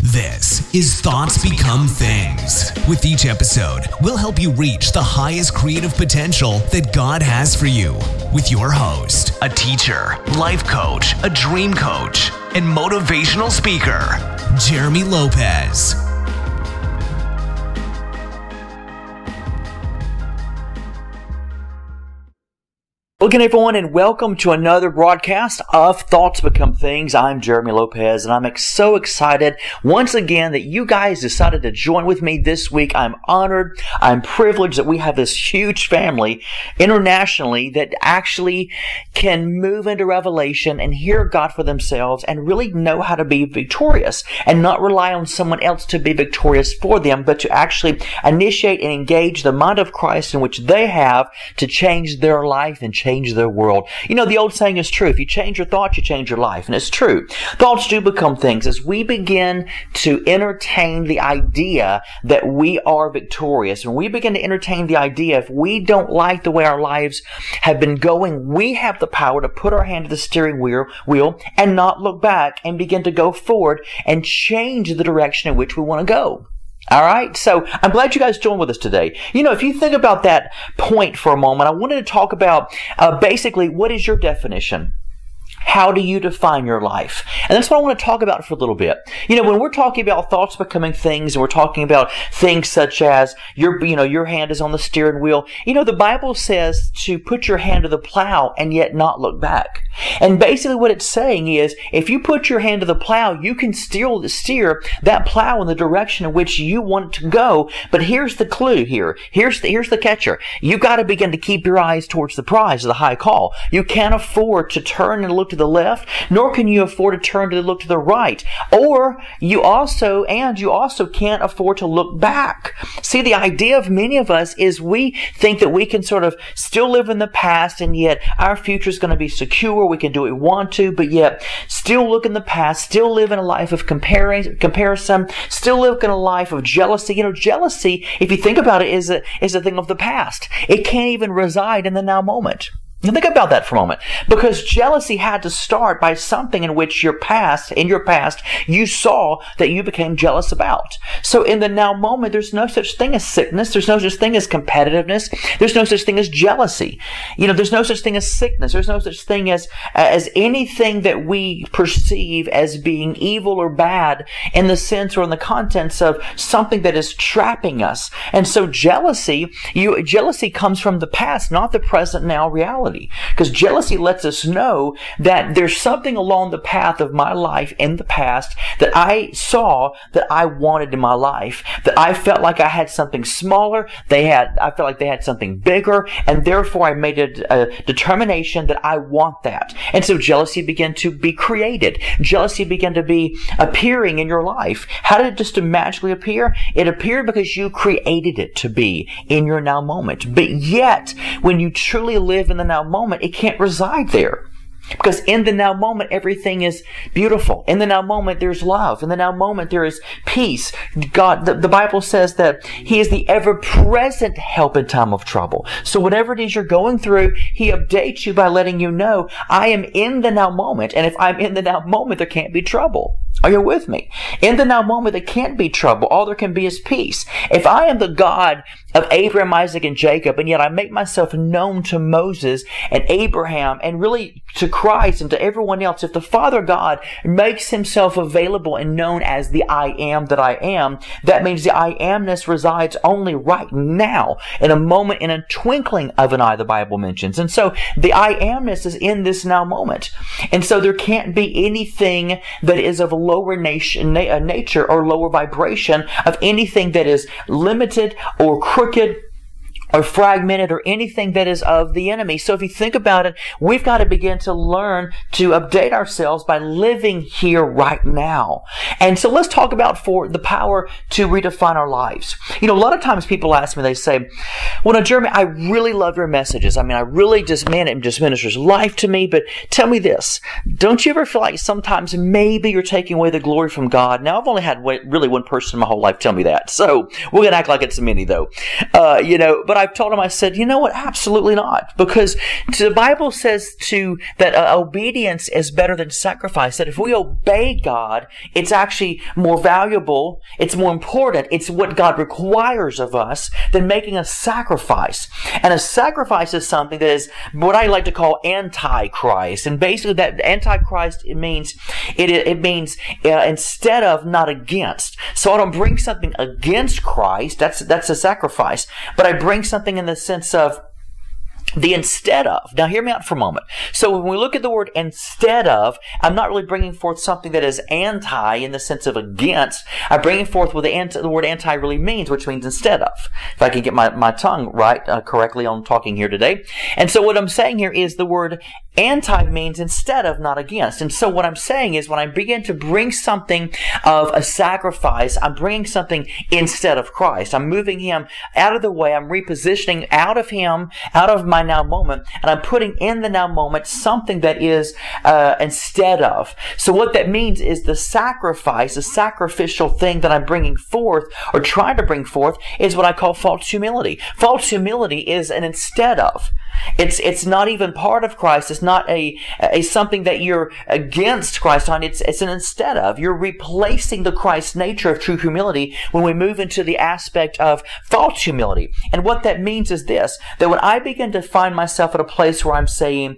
This is Thoughts Become Things. With each episode, we'll help you reach the highest creative potential that God has for you. With your host, a teacher, life coach, a dream coach, and motivational speaker, Jeremy Lopez. Well, again, everyone, and welcome to another broadcast of Thoughts Become Things. I'm Jeremy Lopez, and I'm so excited once again that you guys decided to join with me this week. I'm honored. I'm privileged that we have this huge family internationally that actually can move into revelation and hear God for themselves and really know how to be victorious and not rely on someone else to be victorious for them, but to actually initiate and engage the mind of Christ in which they have to change their life and change their world. You know, the old saying is true. If you change your thoughts, you change your life. And it's true. Thoughts do become things. As we begin to entertain the idea that we are victorious, when we begin to entertain the idea if we don't like the way our lives have been going, we have the power to put our hand to the steering wheel and not look back and begin to go forward and change the direction in which we want to go. All right, so I'm glad you guys joined with us today. You know, if you think about that point for a moment, I wanted to talk about basically what is your definition? How do you define your life? And that's what I want to talk about for a little bit. You know, when we're talking about thoughts becoming things, and we're talking about things such as your hand is on the steering wheel. You know, the Bible says to put your hand to the plow and yet not look back. And basically what it's saying is, if you put your hand to the plow, you can still steer that plow in the direction in which you want it to go. But here's the clue here. Here's the catcher. You've got to begin to keep your eyes towards the prize, the high call. You can't afford to turn and look to the left, nor can you afford to turn to look to the right. Or you also can't afford to look back. See, the idea of many of us is we think that we can sort of still live in the past, and yet our future is going to be secure. We can do what we want to, but yet still look in the past, still live in a life of comparison, still live in a life of jealousy. You know, jealousy, if you think about it, is a thing of the past. It can't even reside in the now moment. Now think about that for a moment, because jealousy had to start by something in which in your past, you saw that you became jealous about. So in the now moment, there's no such thing as sickness. There's no such thing as competitiveness. There's no such thing as jealousy. You know, there's no such thing as sickness. There's no such thing as anything that we perceive as being evil or bad in the sense or in the contents of something that is trapping us. And so jealousy comes from the past, not the present now reality. Because jealousy lets us know that there's something along the path of my life in the past that I saw that I wanted in my life, that I felt like I had something smaller, I felt like they had something bigger, and therefore I made a determination that I want that. And so jealousy began to be created. Jealousy began to be appearing in your life. How did it just magically appear? It appeared because you created it to be in your now moment. But yet, when you truly live in the now moment, it can't reside there. Because in the now moment, everything is beautiful. In the now moment, there's love. In the now moment, there is peace. God, the Bible says that He is the ever-present help in time of trouble. So whatever it is you're going through, He updates you by letting you know, I am in the now moment. And if I'm in the now moment, there can't be trouble. Are you with me? In the now moment, there can't be trouble. All there can be is peace. If I am the God of Abraham, Isaac, and Jacob, and yet I make myself known to Moses and Abraham and really to Christ and to everyone else, if the Father God makes Himself available and known as the I am that I am, that means the I amness resides only right now, in a moment, in a twinkling of an eye, the Bible mentions. And so the I amness is in this now moment. And so there can't be anything that is of lower nature or lower vibration of anything that is limited or crooked or fragmented or anything that is of the enemy. So if you think about it, we've got to begin to learn to update ourselves by living here right now. And so let's talk about for the power to redefine our lives. You know, a lot of times people ask me, they say, well, now, Jeremy, I really love your messages. I mean, I really it just ministers life to me. But tell me this, don't you ever feel like sometimes maybe you're taking away the glory from God? Now, I've only had really one person in my whole life tell me that. So we're going to act like it's many though. But I've told him, I said, you know what? Absolutely not. Because the Bible says that obedience is better than sacrifice. That if we obey God, it's actually more valuable, it's more important, it's what God requires of us than making a sacrifice. And a sacrifice is something that is what I like to call anti-Christ. And basically that anti-Christ, it means instead of, not against. So I don't bring something against Christ, that's a sacrifice, but I bring something in the sense of the instead of. Now hear me out for a moment. So when we look at the word instead of, I'm not really bringing forth something that is anti in the sense of against. I'm bringing forth what the word anti really means, which means instead of. If I can get my tongue right correctly on talking here today. And so what I'm saying here is the word anti means instead of, not against. And so what I'm saying is when I begin to bring something of a sacrifice, I'm bringing something instead of Christ. I'm moving Him out of the way. I'm repositioning out of Him, out of my now moment, and I'm putting in the now moment something that is instead of. So what that means is the sacrifice, the sacrificial thing that I'm bringing forth or trying to bring forth is what I call false humility. False humility is an instead of. It's not even part of Christ. It's not a something that you're against Christ on. It's an instead of. You're replacing the Christ nature of true humility when we move into the aspect of false humility. And what that means is this, that when I begin to find myself at a place where I'm saying,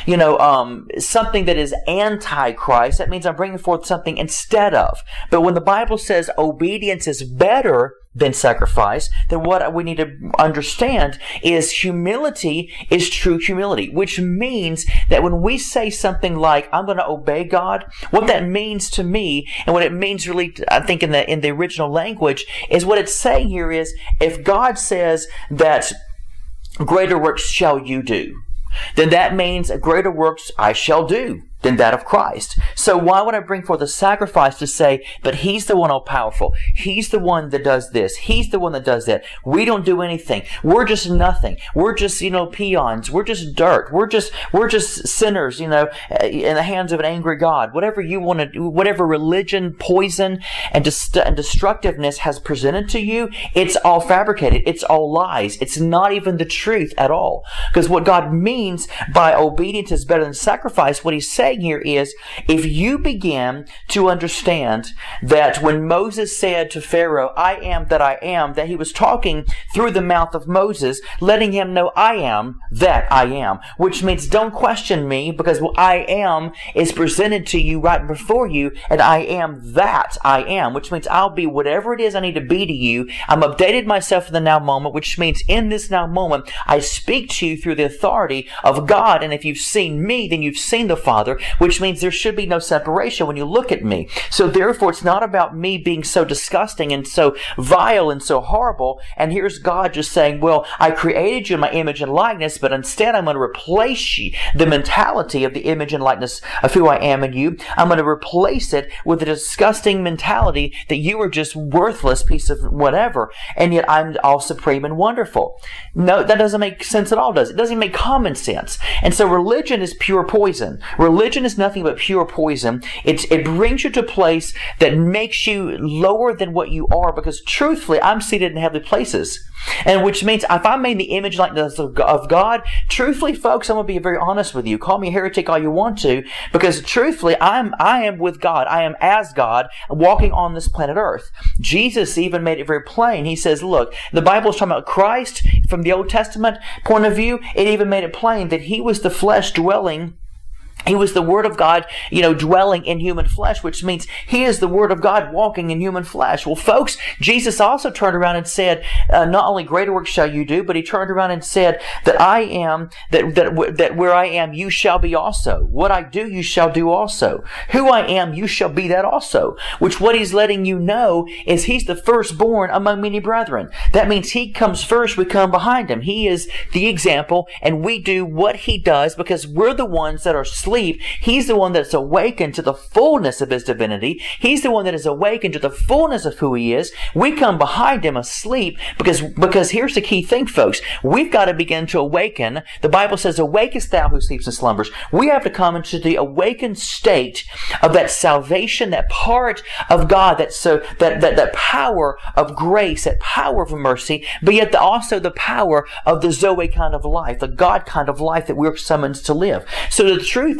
something that is anti-Christ, that means I'm bringing forth something instead of. But when the Bible says obedience is better than sacrifice, then what we need to understand is humility is true humility, which means that when we say something like, I'm going to obey God, what that means to me, and what it means really, I think in the original language, is what it's saying here is, if God says that greater works shall you do, then that means greater works I shall do than that of Christ. So why would I bring forth a sacrifice to say, but He's the one all-powerful. He's the one that does this. He's the one that does that. We don't do anything. We're just nothing. We're just, peons. We're just dirt. We're just sinners, in the hands of an angry God. Whatever you want to do, whatever religion, poison, and destructiveness has presented to you, it's all fabricated. It's all lies. It's not even the truth at all. Because what God means by obedience is better than sacrifice, what He's saying here is, if you begin to understand that when Moses said to Pharaoh, I am that I am, that he was talking through the mouth of Moses, letting him know I am that I am, which means don't question me, because what I am is presented to you right before you, and I am that I am, which means I'll be whatever it is I need to be to you. I'm updated myself in the now moment, which means in this now moment, I speak to you through the authority of God, and if you've seen me, then you've seen the Father, which means there should be no separation when you look at me. So therefore, it's not about me being so disgusting and so vile and so horrible, and here's God just saying, well, I created you in my image and likeness, but instead I'm going to replace you, the mentality of the image and likeness of who I am in you. I'm going to replace it with the disgusting mentality that you are just worthless piece of whatever, and yet I'm all supreme and wonderful. No, that doesn't make sense at all, does it? It doesn't make common sense. And so religion is pure poison. Religion is nothing but pure poison. It brings you to a place that makes you lower than what you are, because truthfully, I'm seated in heavenly places. And which means if I'm made in the image likeness of God, truthfully, folks, I'm going to be very honest with you. Call me a heretic all you want to, because truthfully, I am with God. I am as God walking on this planet Earth. Jesus even made it very plain. He says, look, the Bible is talking about Christ from the Old Testament point of view. It even made it plain that He was the flesh dwelling. He was the Word of God, dwelling in human flesh, which means He is the Word of God walking in human flesh. Well, folks, Jesus also turned around and said, not only greater works shall you do, but He turned around and said that I am, that where I am, you shall be also. What I do, you shall do also. Who I am, you shall be that also. Which what He's letting you know is He's the firstborn among many brethren. That means He comes first, we come behind Him. He is the example, and we do what He does because we're the ones that are asleep. He's the one that's awakened to the fullness of His divinity. He's the one that is awakened to the fullness of who He is. We come behind Him asleep because here's the key thing, folks. We've got to begin to awaken. The Bible says, awakest thou who sleeps and slumbers. We have to come into the awakened state of that salvation, that part of God, that power of grace, that power of mercy, but yet also the power of the Zoe kind of life, the God kind of life that we're summoned to live. So the truth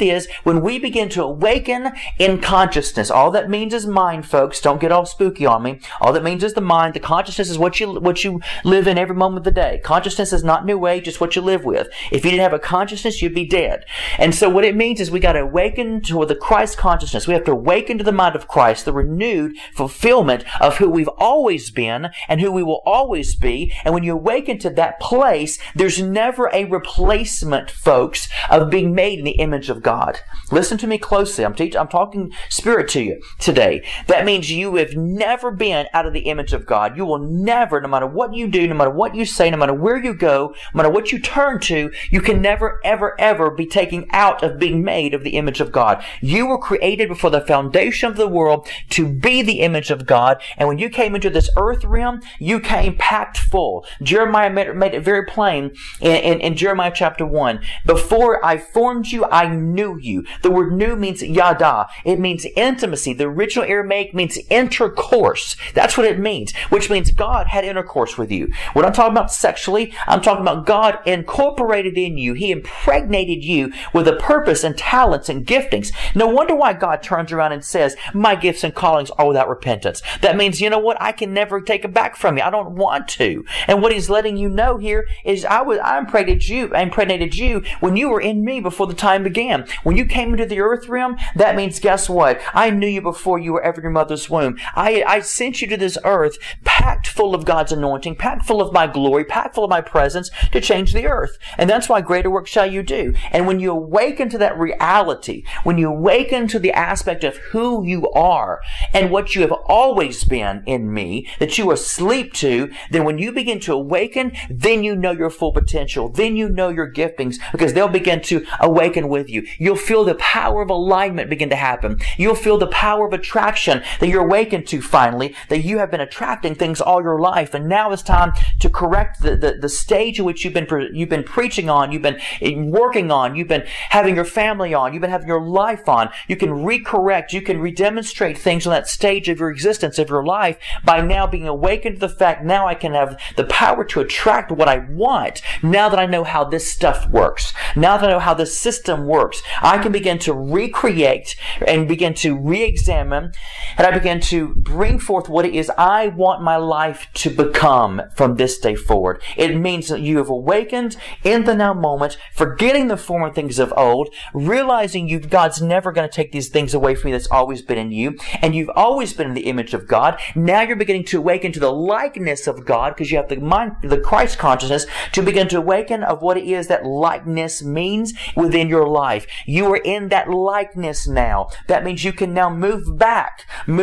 is, when we begin to awaken in consciousness, all that means is mind, folks. Don't get all spooky on me. All that means is the mind. The consciousness is what you live in every moment of the day. Consciousness is not new age, it's what you live with. If you didn't have a consciousness, you'd be dead. And so what it means is we got to awaken to the Christ consciousness. We have to awaken to the mind of Christ, the renewed fulfillment of who we've always been and who we will always be. And when you awaken to that place, there's never a replacement, folks, of being made in the image of God. Listen to me closely. I'm talking spirit to you today. That means you have never been out of the image of God. You will never, no matter what you do, no matter what you say, no matter where you go, no matter what you turn to, you can never, ever, ever be taken out of being made of the image of God. You were created before the foundation of the world to be the image of God. And when you came into this earth realm, you came packed full. Jeremiah made it very plain in Jeremiah chapter 1. Before I formed you, I knew you. The word "knew" means yada. It means intimacy. The original Aramaic means intercourse. That's what it means, which means God had intercourse with you. We're not talking about sexually. I'm talking about God incorporated in you. He impregnated you with a purpose and talents and giftings. No wonder why God turns around and says, my gifts and callings are without repentance. That means, you know what? I can never take it back from you. I don't want to. And what He's letting you know here is I impregnated you when you were in me before the time began. When you came into the earth realm, that means, guess what? I knew you before you were ever in your mother's womb. I sent you to this earth packed full of God's anointing, packed full of my glory, packed full of my presence to change the earth. And that's why greater work shall you do. And when you awaken to that reality, when you awaken to the aspect of who you are and what you have always been in me, that you are asleep to, then when you begin to awaken, then you know your full potential. Then you know your giftings, because they'll begin to awaken with you. You'll feel the power of alignment begin to happen. You'll feel the power of attraction that you're awakened to finally, that you have been attracting things all your life. And now it's time to correct the stage in which you've been preaching on, you've been working on, you've been having your family on, you've been having your life on. You can recorrect, you can redemonstrate things on that stage of your existence, of your life, by now being awakened to the fact, now I can have the power to attract what I want. Now that I know how this stuff works, now that I know how this system works, I can begin to recreate and begin to re-examine, and I begin to bring forth what it is I want my life to become from this day forward. It means that you have awakened in the now moment, forgetting the former things of old, realizing God's never going to take these things away from you that's always been in you, and you've always been in the image of God. Now you're beginning to awaken to the likeness of God, because you have the mind, the Christ consciousness, to begin to awaken of what it is that likeness means within your life. You are in that likeness now. That means you can now move back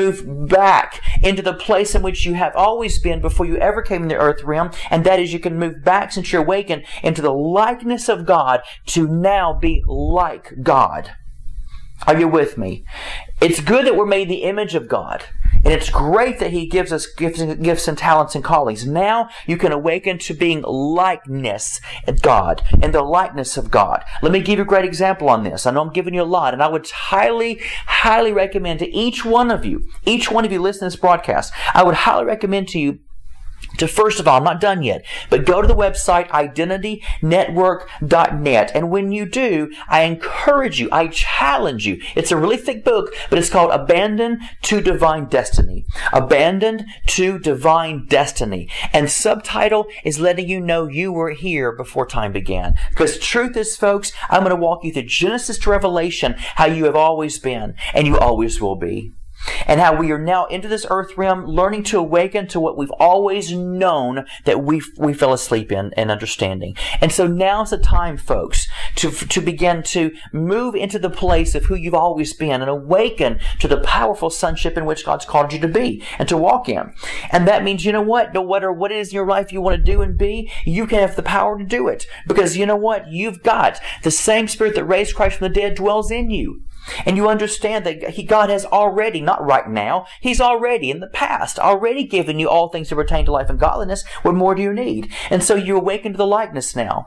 into the place in which you have always been before you ever came in the earth realm, and that is you can move back, since you're awakened, into the likeness of God, to now be like God. Are you with me? It's good that we're made in the image of God. And it's great that He gives us gifts and talents and callings. Now you can awaken to being likeness of God and the likeness of God. Let me give you a great example on this. I know I'm giving you a lot, and I would highly, highly recommend to each one of you listening to this broadcast, I would highly recommend to you to, first of all, I'm not done yet, but go to the website IdentityNetwork.net. And when you do, I encourage you, I challenge you. It's a really thick book, but it's called Abandoned to Divine Destiny. Abandoned to Divine Destiny. And subtitle is letting you know you were here before time began. Because the truth is, folks, I'm going to walk you through Genesis to Revelation, how you have always been and you always will be. And how we are now into this earth realm, learning to awaken to what we've always known that we fell asleep in and understanding. And so now's the time, folks, to begin to move into the place of who you've always been and awaken to the powerful sonship in which God's called you to be and to walk in. And that means, you know what? No matter what it is in your life you want to do and be, you can have the power to do it. Because you know what? You've got the same Spirit that raised Christ from the dead dwells in you. And you understand that God has already, not right now, He's already in the past, already given you all things that pertain to life and godliness. What more do you need? And so you awaken to the likeness now.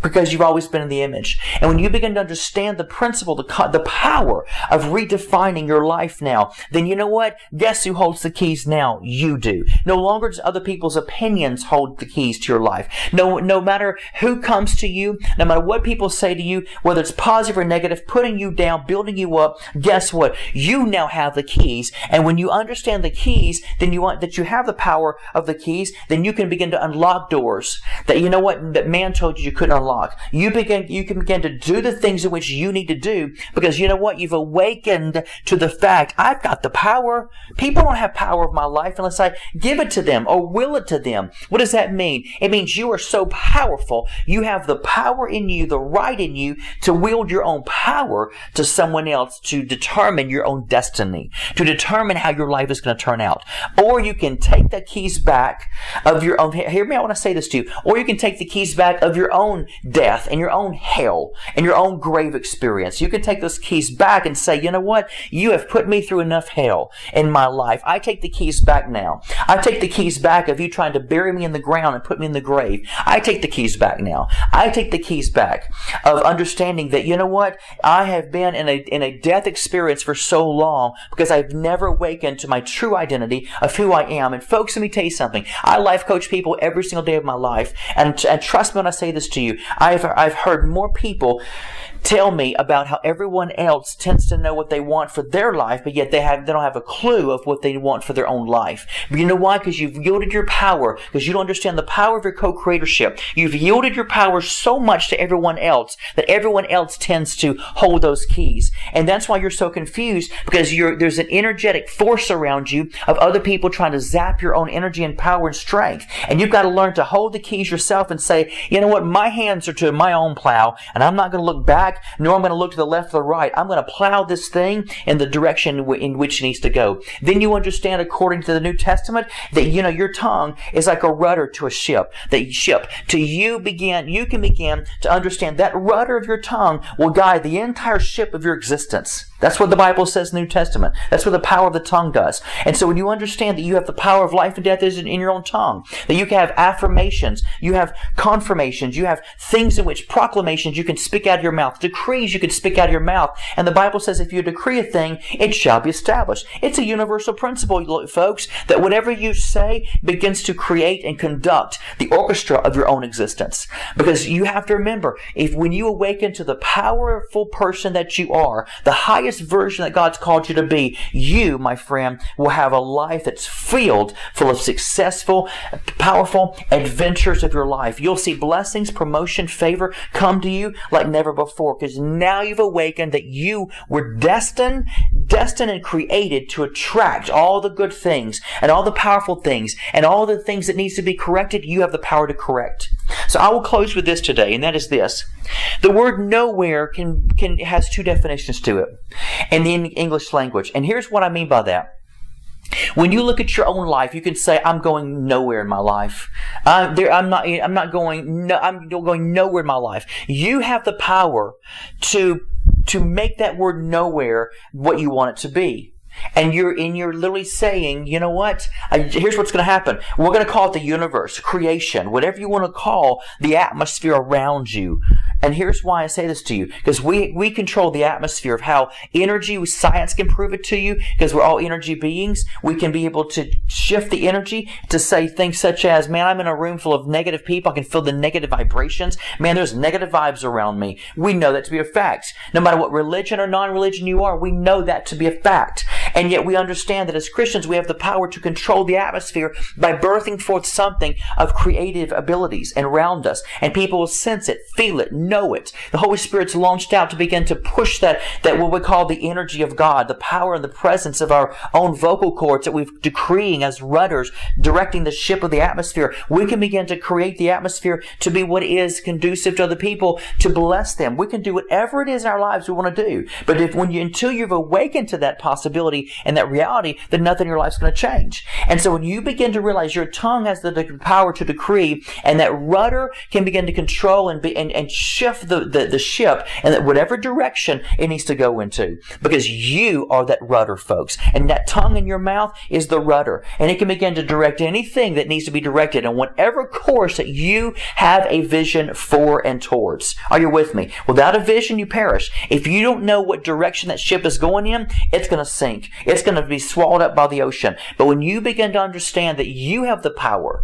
because you've always been in the image. And when you begin to understand the principle, the power of redefining your life now, then you know what? Guess who holds the keys now? You do. No longer does other people's opinions hold the keys to your life. No matter who comes to you, no matter what people say to you, whether it's positive or negative, putting you down, building you up, guess what? You now have the keys. And when you understand the keys, then that you have the power of the keys, then you can begin to unlock doors that you know what? That man told you couldn't unlock. You can begin to do the things in which you need to do, because you know what? You've awakened to the fact, I've got the power. People don't have power of my life unless I give it to them or will it to them. What does that mean? It means you are so powerful. You have the power in you, the right in you to wield your own power to someone else to determine your own destiny, to determine how your life is going to turn out. Or you can take the keys back of your own, hear me, I want to say this to you, or you can take the keys back of your own death and your own hell and your own grave experience. You can take those keys back and say, you know what? You have put me through enough hell in my life. I take the keys back now. I take the keys back of you trying to bury me in the ground and put me in the grave. I take the keys back now. I take the keys back of understanding that, you know what? I have been in a death experience for so long because I've never awakened to my true identity of who I am. And folks, let me tell you something. I life coach people every single day of my life. And trust me when I say this to you, I've heard more people tell me about how everyone else tends to know what they want for their life, but yet they don't have a clue of what they want for their own life. But you know why? Because you've yielded your power, because you don't understand the power of your co-creatorship. You've yielded your power so much to everyone else that everyone else tends to hold those keys. And that's why you're so confused, because there's an energetic force around you of other people trying to zap your own energy and power and strength. And you've got to learn to hold the keys yourself and say, you know what? My hands are to my own plow, and I'm not going to look back, nor I'm going to look to the left or the right. I'm going to plow this thing in the direction in which it needs to go. Then you understand, according to the New Testament, that your tongue is like a rudder to a ship. You can begin to understand that rudder of your tongue will guide the entire ship of your existence. That's what the Bible says in the New Testament. That's what the power of the tongue does. And so when you understand that you have the power of life and death is in your own tongue, that you can have affirmations, you have confirmations, you have things in which proclamations you can speak out of your mouth, decrees you can speak out of your mouth. And the Bible says if you decree a thing, it shall be established. It's a universal principle, folks, that whatever you say begins to create and conduct the orchestra of your own existence. Because you have to remember, when you awaken to the powerful person that you are, the highest version that God's called you to be, you, my friend, will have a life that's filled full of successful, powerful adventures of your life. You'll see blessings, promotion, favor come to you like never before, because now you've awakened that you were destined and created to attract all the good things and all the powerful things and all the things that needs to be corrected. You have the power to correct. So I will close with this today, and that is this. The word nowhere has two definitions to it in the English language. And here's what I mean by that. When you look at your own life, you can say, I'm going nowhere in my life. I'm going nowhere in my life. You have the power to make that word nowhere what you want it to be. And you're literally saying, you know what? Here's what's going to happen. We're going to call it the universe, creation, whatever you want to call the atmosphere around you. And here's why I say this to you. Because we control the atmosphere of how energy, science can prove it to you, because we're all energy beings. We can be able to shift the energy to say things such as, man, I'm in a room full of negative people. I can feel the negative vibrations. Man, there's negative vibes around me. We know that to be a fact. No matter what religion or non-religion you are, we know that to be a fact. And yet we understand that as Christians, we have the power to control the atmosphere by birthing forth something of creative abilities around us. And people will sense it, feel it, know it. The Holy Spirit's launched out to begin to push that what we call the energy of God, the power and the presence of our own vocal cords that we're decreeing as rudders, directing the ship of the atmosphere. We can begin to create the atmosphere to be what is conducive to other people, to bless them. We can do whatever it is in our lives we want to do. But until you've awakened to that possibility, certainty and that reality that nothing in your life is going to change. And so when you begin to realize your tongue has the power to decree, and that rudder can begin to control and shift the ship in that whatever direction it needs to go into, because you are that rudder, folks. And that tongue in your mouth is the rudder, and it can begin to direct anything that needs to be directed in whatever course that you have a vision for and towards. Are you with me? Without a vision, you perish. If you don't know what direction that ship is going in, it's going to sink. It's going to be swallowed up by the ocean. But when you begin to understand that you have the power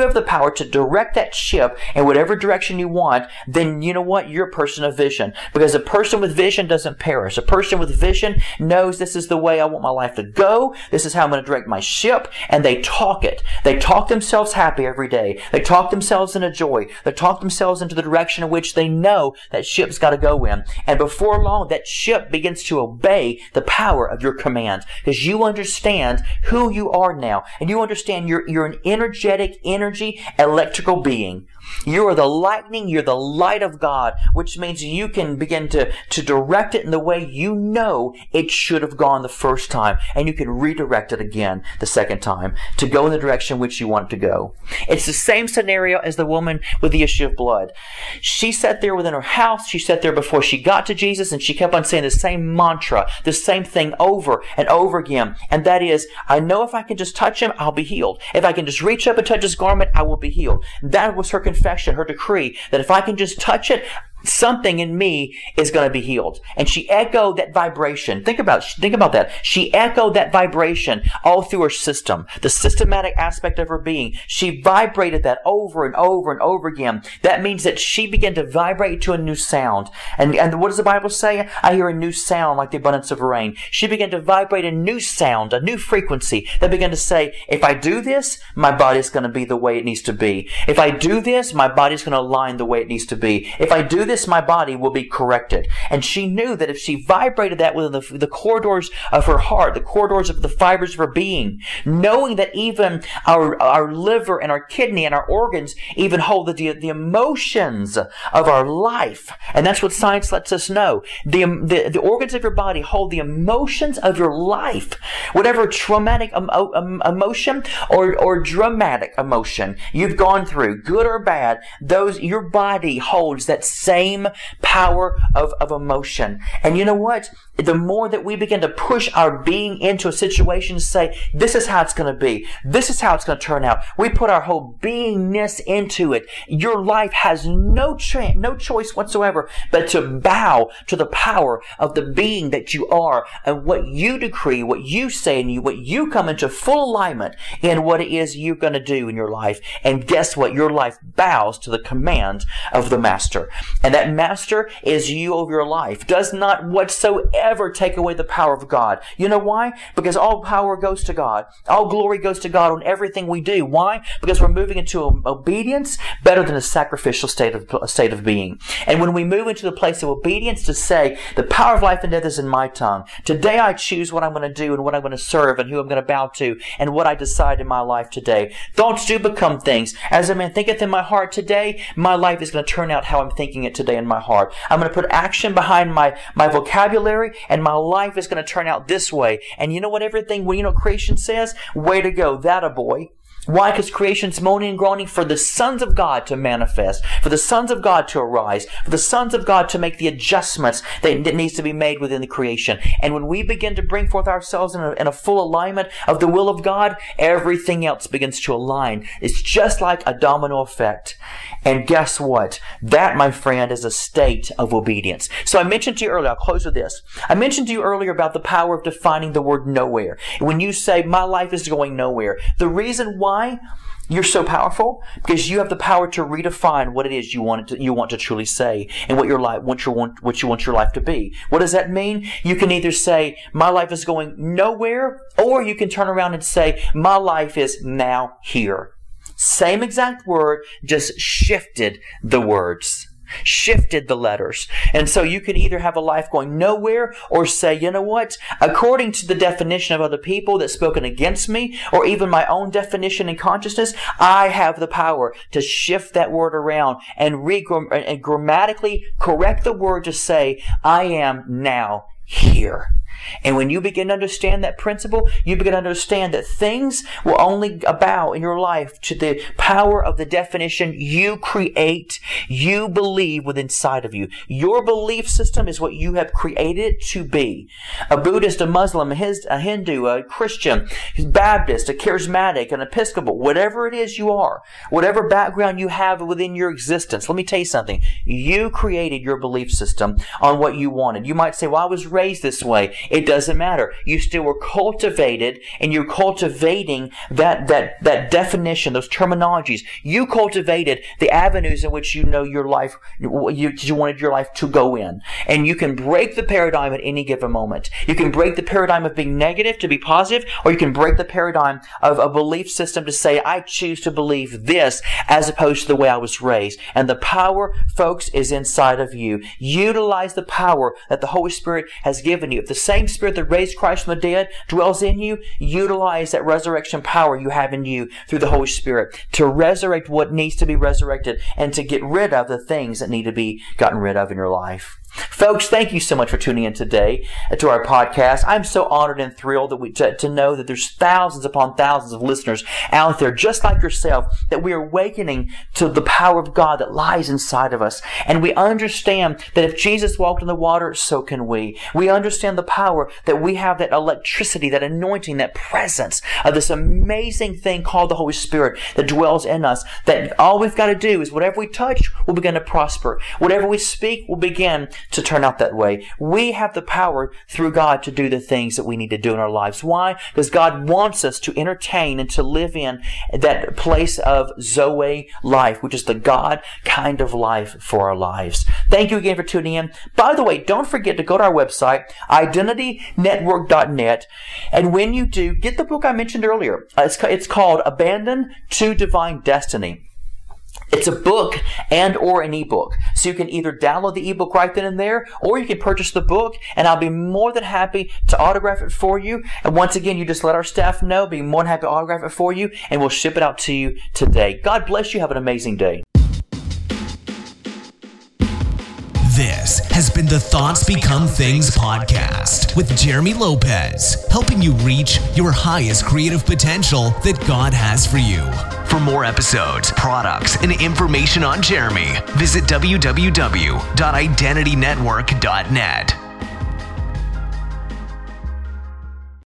to direct that ship in whatever direction you want, then you know what? You're a person of vision. Because a person with vision doesn't perish. A person with vision knows this is the way I want my life to go. This is how I'm going to direct my ship. And they talk it. They talk themselves happy every day. They talk themselves into joy. They talk themselves into the direction in which they know that ship's got to go in. And before long, that ship begins to obey the power of your command. Because you understand who you are now. And you understand you're an energetic, electrical being. You are the lightning, you're the light of God, which means you can begin to direct it in the way you know it should have gone the first time. And you can redirect it again the second time to go in the direction which you want it to go. It's the same scenario as the woman with the issue of blood. She sat there within her house, she sat there before she got to Jesus, and she kept on saying the same mantra, the same thing over and over again. And that is, I know if I can just touch him, I'll be healed. If I can just reach up and touch his garment, I will be healed. That was her confession, her decree, that if I can just touch it, something in me is going to be healed. And she echoed that vibration. Think about that. She echoed that vibration all through her system, the systematic aspect of her being. She vibrated that over and over and over again. That means that she began to vibrate to a new sound. And what does the Bible say? I hear a new sound like the abundance of rain. She began to vibrate a new sound, a new frequency that began to say, if I do this, my body's going to be the way it needs to be. If I do this, my body's going to align the way it needs to be. If I do this, my body will be corrected. And she knew that if she vibrated that within the corridors of her heart, the corridors of the fibers of her being, knowing that even our liver and our kidney and our organs even hold the emotions of our life. And that's what science lets us know. The organs of your body hold the emotions of your life. Whatever traumatic emotion or dramatic emotion you've gone through, good or bad, your body holds that same power of emotion. And you know what? The more that we begin to push our being into a situation to say, this is how it's going to be. This is how it's going to turn out. We put our whole beingness into it. Your life has no choice whatsoever but to bow to the power of the being that you are, and what you decree, what you say, and what you come into full alignment in what it is you're going to do in your life. And guess what? Your life bows to the command of the Master. And that Master is you over your life. Does not whatsoever take away the power of God. You know why? Because all power goes to God. All glory goes to God on everything we do. Why? Because we're moving into obedience better than a sacrificial state of being. And when we move into the place of obedience to say, the power of life and death is in my tongue. Today I choose what I'm going to do and what I'm going to serve and who I'm going to bow to and what I decide in my life today. Thoughts do become things. As a man thinketh in my heart today, my life is going to turn out how I'm thinking it today in my heart. I'm going to put action behind my vocabulary, and my life is going to turn out this way. And you know what creation says? Way to go, that a boy. Why? Because creation's moaning and groaning for the sons of God to manifest, for the sons of God to arise, for the sons of God to make the adjustments that needs to be made within the creation. And when we begin to bring forth ourselves in a full alignment of the will of God, everything else begins to align. It's just like a domino effect. And guess what? That, my friend, is a state of obedience. So I mentioned to you earlier, I'll close with this. I mentioned to you earlier about the power of defining the word nowhere. When you say, my life is going nowhere, the reason why you're so powerful, because you have the power to redefine what it is you want to truly say, and what you want your life to be. What does that mean? You can either say, my life is going nowhere, or you can turn around and say, my life is now here. Same exact word, just shifted the words. Shifted the letters. And so you can either have a life going nowhere, or say, you know what? According to the definition of other people that's spoken against me, or even my own definition and consciousness, I have the power to shift that word around and grammatically correct the word to say, I am now here. And when you begin to understand that principle, you begin to understand that things will only bow in your life to the power of the definition you create, you believe within inside of you. Your belief system is what you have created it to be. A Buddhist, a Muslim, a Hindu, a Christian, a Baptist, a Charismatic, an Episcopal, whatever it is you are, whatever background you have within your existence. Let me tell you something. You created your belief system on what you wanted. You might say, well, I was raised this way. It doesn't matter. You still were cultivated, and you're cultivating that definition, those terminologies. You cultivated the avenues in which you know your life, you wanted your life to go in. And you can break the paradigm at any given moment. You can break the paradigm of being negative to be positive, or you can break the paradigm of a belief system to say, I choose to believe this as opposed to the way I was raised. And the power, folks, is inside of you. Utilize the power that the Holy Spirit has given you. If the same Spirit that raised Christ from the dead dwells in you, utilize that resurrection power you have in you through the Holy Spirit to resurrect what needs to be resurrected and to get rid of the things that need to be gotten rid of in your life. Folks, thank you so much for tuning in today to our podcast. I'm so honored and thrilled that to know that there's thousands upon thousands of listeners out there just like yourself, that we are awakening to the power of God that lies inside of us. And we understand that if Jesus walked on the water, so can we. We understand the power that we have, that electricity, that anointing, that presence of this amazing thing called the Holy Spirit that dwells in us, that all we've got to do is whatever we touch will begin to prosper. Whatever we speak will begin to turn out that way. We have the power through God to do the things that we need to do in our lives. Why? Because God wants us to entertain and to live in that place of Zoe life, which is the God kind of life for our lives. Thank you again for tuning in. By the way, don't forget to go to our website, IdentityNetwork.net, and when you do, get the book I mentioned earlier. It's called Abandon to Divine Destiny. It's a book and or an ebook. So you can either download the ebook right then and there, or you can purchase the book, and I'll be more than happy to autograph it for you. And once again, you just let our staff know, be more than happy to autograph it for you, and we'll ship it out to you today. God bless you. Have an amazing day. This has been the Thoughts Become Things podcast with Jeremy Lopez, helping you reach your highest creative potential that God has for you. For more episodes, products, and information on Jeremy, visit www.identitynetwork.net.